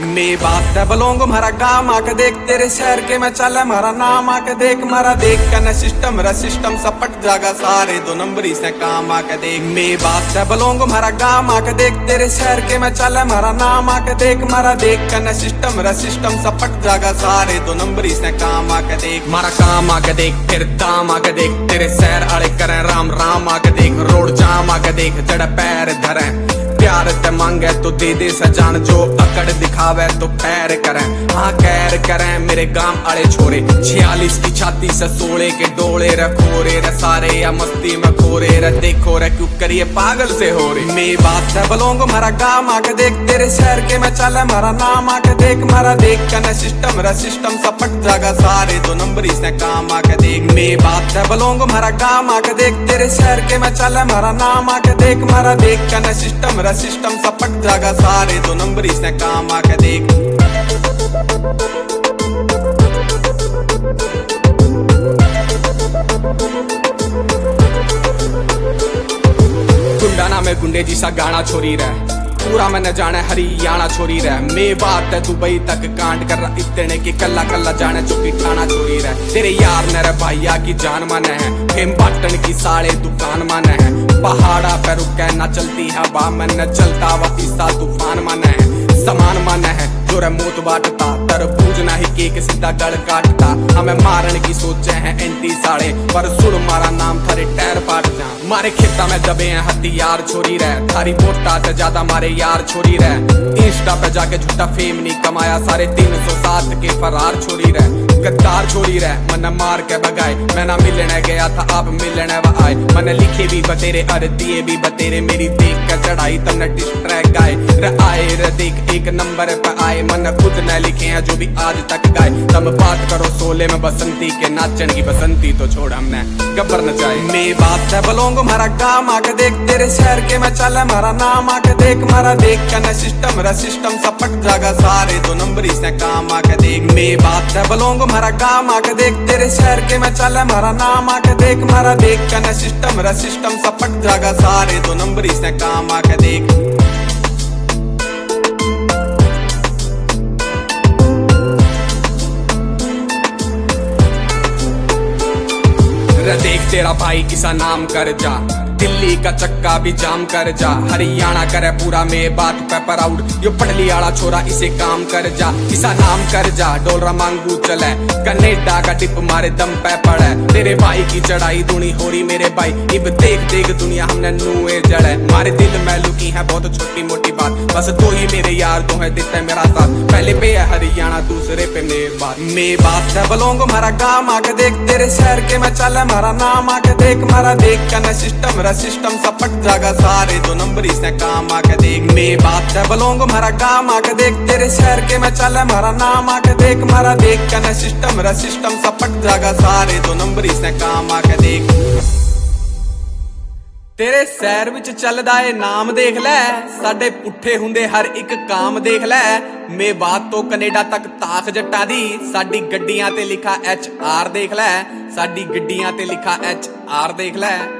मैं बात है बलोंग मारा गाम आके देख तेरे शहर के मैं चल मारा नाम आके देख मारा देख का न सिस्टम सपट जागा सारे दो नंबरी से काम आके देख। मैं बात है बलोंग मारा गाम आके देख तेरे शहर के मैं चल मारा नाम आके देख मारा देख का न सिस्टम सपट जागा सारे दो नंबरी से काम आके देख। मारा काम आके देख फिर दाम आके देख तेरे शहर आले करें राम राम आके देख रोड जाम आके देख जड़ा पैर धरे प्यार ते मांगे तो दे दे सजान जो अकड़ दिखावे तो पैर करें हाँ कैर करें मेरे गांव आले छोरे 46 की छाती से 16 के डोले रखोरे रे सारे या मस्ती में खोरे रे देखो रे क्यों करिए पागल से हो रही। मैं बात है बलोंग मारा गांव आके देख तेरे शहर के मैं चल मारा नाम आके देख मारा देख का न सिस्टम सपट जागा सारे दो नंबरी से काम आके देख। मैं बात है बलोंग मारा गांव आके देख तेरे शहर के मैं चल मारा नाम आके देख मारा देख का न सिस्टम सपट जागा सारे दो नंबरी से काम आके देख। गुंडा ना में गुंडे जी सा गाना छोरी रहे पूरा मैं न जाने हरियाणा छोरी रहे। मैं बात है दुबई तक कांड कर रहा इतने की कल्ला कल्ला जाने चुकी ठाना छोरी रहे। तेरे यार नरे भैया की जान मन है फेम बटन की साले दुकान मन है पहाड़ा पे रुके ना चलती है बा मन न चलता वतीसा तूफान मन है समान मन है जो रे मोत बांटता तरबूज ना ही केक सीधा गल काटता। हमें मारने की सोचे हैं एंटी साड़े पर सुन मारा नाम थारे टैर पाट जा मारे खेता में दबे हैं हथियार छोरी रहे थारी वोटा से ज्यादा मारे यार छोरी रहे। इंस्टा पे जाके झूठा फेम नहीं कमाया सारे 307 के फरार छोरी रहे गद्दार छोरी रहे मन मार के बगाए मैं ना मिलने गया था आप मिलने व आए मन लिखे भी बतेरे अरे दिए भी बतेरे मेरी देख कर चढ़ाई तमने डिस्ट्रैक्ट गाए रे आए रे देख एक नंबर पे आए मन खुद न लिखे हैं जो भी आज तक गाए। तब बात करो सोले में बसंती के नाचन की बसंती तो छोड़ हमने गब्बर न जाए। मैं बात है बलोंग मारा गाम आके देख तेरे शहर के मैं चल मारा नाम आके देख मारा देख का न सिस्टम सपट जागा सारे दो नंबरी से काम आके देख। मैं बात है बलोंग मारा गाम आके देख तेरे शहर के मैं चल मारा नाम आके देख मारा देख का न सिस्टम सपट जागा सारे दो नंबरी से काम आके देख। देख तेरा भाई किसा नाम कर जा दिल्ली का चक्का भी जाम कर जा हरियाणा करे पूरा में बात पे प्राउड यो पटली आला छोरा इसे काम कर जा किसा नाम कर जा डोलरा मांगू चले कनेडा का टिप मारे दम पे पड़े तेरे भाई की चढ़ाई दूनी हो रही मेरे भाई इब देख देख दुनिया हमने नुए जड़े मारे दिल में लुकी है बहुत छोटी मोटी बात बस दो ही मेरे यार दो है देते मेरा साथ पहले पे है हरियाणा दूसरे पे मेरे बात। मैं बात है बलोंग मारा गाम आके देख तेरे शहर के मैं चल मारा नाम आके देख मारा देख का न सिस्टम सपट जागा सारे दो नंबरी से काम आके देख। मैं बात है बलोंग मारा गाम आके देख तेरे शहर के मैं चल मारा नाम आके देख मारा देख का न सिस्टम सपट जागा सारे दो नंबरी से काम आके देख। तेरे शहर विच चलदा ए नाम देख लै साडे पुट्ठे हुंदे हर एक काम देख लै। मैं बात तो कनेडा तक ताक जट्टा दी साडी गड्डियां ते लिखा HR देख लै साडी गड्डियां ते लिखा HR देख लै।